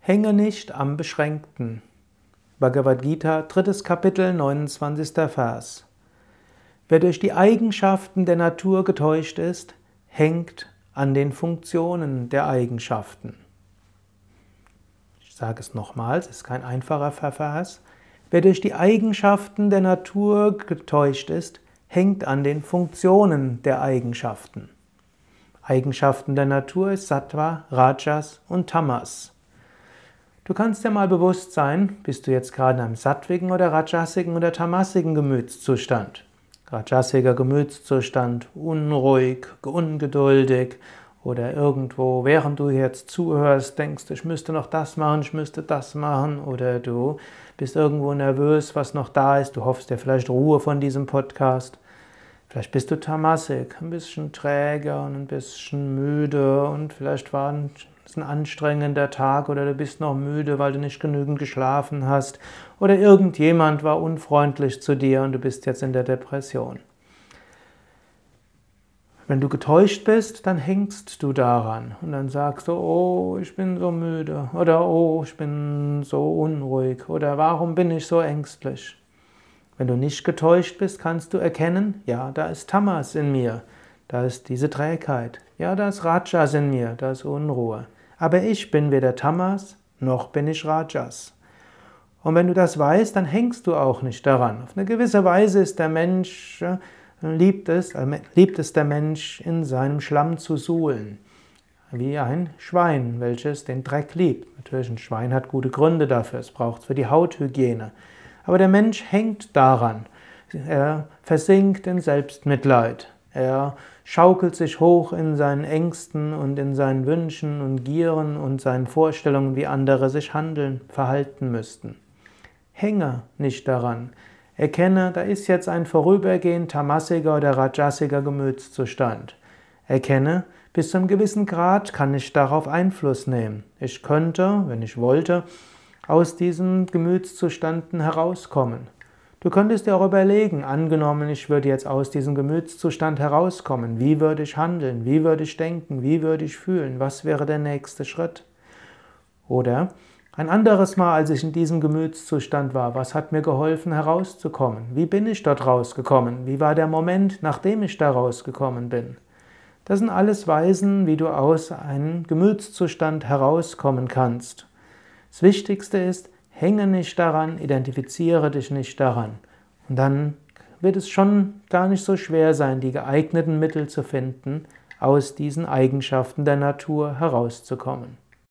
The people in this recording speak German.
Hänge nicht am Beschränkten. Bhagavad Gita, 3. Kapitel, 29. Vers. Wer durch die Eigenschaften der Natur getäuscht ist, hängt an den Funktionen der Eigenschaften. Ich sage es nochmals, es ist kein einfacher Vers. Wer durch die Eigenschaften der Natur getäuscht ist, hängt an den Funktionen der Eigenschaften. Eigenschaften der Natur ist Sattva, Rajas und Tamas. Du kannst dir mal bewusst sein, bist du jetzt gerade in einem sattwigen oder rajasigen oder tamasigen Gemütszustand. Rajasiger Gemütszustand, unruhig, ungeduldig oder irgendwo, während du jetzt zuhörst, denkst, ich müsste noch das machen, ich müsste das machen oder du bist irgendwo nervös, was noch da ist, du hoffst dir vielleicht Ruhe von diesem Podcast. Vielleicht bist du tamasig, ein bisschen träge und ein bisschen müde und vielleicht war es ein anstrengender Tag oder du bist noch müde, weil du nicht genügend geschlafen hast oder irgendjemand war unfreundlich zu dir und du bist jetzt in der Depression. Wenn du getäuscht bist, dann hängst du daran und dann sagst du, oh, ich bin so müde oder oh, ich bin so unruhig oder warum bin ich so ängstlich? Wenn du nicht getäuscht bist, kannst du erkennen, ja, da ist Tamas in mir, da ist diese Trägheit, ja, da ist Rajas in mir, da ist Unruhe. Aber ich bin weder Tamas, noch bin ich Rajas. Und wenn du das weißt, dann hängst du auch nicht daran. Auf eine gewisse Weise ist der Mensch, liebt es der Mensch, in seinem Schlamm zu suhlen. Wie ein Schwein, welches den Dreck liebt. Natürlich, ein Schwein hat gute Gründe dafür, es braucht es für die Hauthygiene. Aber der Mensch hängt daran. Er versinkt in Selbstmitleid. Er schaukelt sich hoch in seinen Ängsten und in seinen Wünschen und Gieren und seinen Vorstellungen, wie andere sich verhalten müssten. Hänge nicht daran. Erkenne, da ist jetzt ein vorübergehend tamasiger oder rajasiger Gemütszustand. Erkenne, bis zu einem gewissen Grad kann ich darauf Einfluss nehmen. Ich könnte, wenn ich wollte, aus diesen Gemütszuständen herauskommen. Du könntest dir auch überlegen, angenommen, ich würde jetzt aus diesem Gemütszustand herauskommen, wie würde ich handeln, wie würde ich denken, wie würde ich fühlen, was wäre der nächste Schritt? Oder ein anderes Mal, als ich in diesem Gemütszustand war, was hat mir geholfen herauszukommen? Wie bin ich dort rausgekommen? Wie war der Moment, nachdem ich da rausgekommen bin? Das sind alles Weisen, wie du aus einem Gemütszustand herauskommen kannst. Das Wichtigste ist, hänge nicht daran, identifiziere dich nicht daran. Und dann wird es schon gar nicht so schwer sein, die geeigneten Mittel zu finden, aus diesen Eigenschaften der Natur herauszukommen.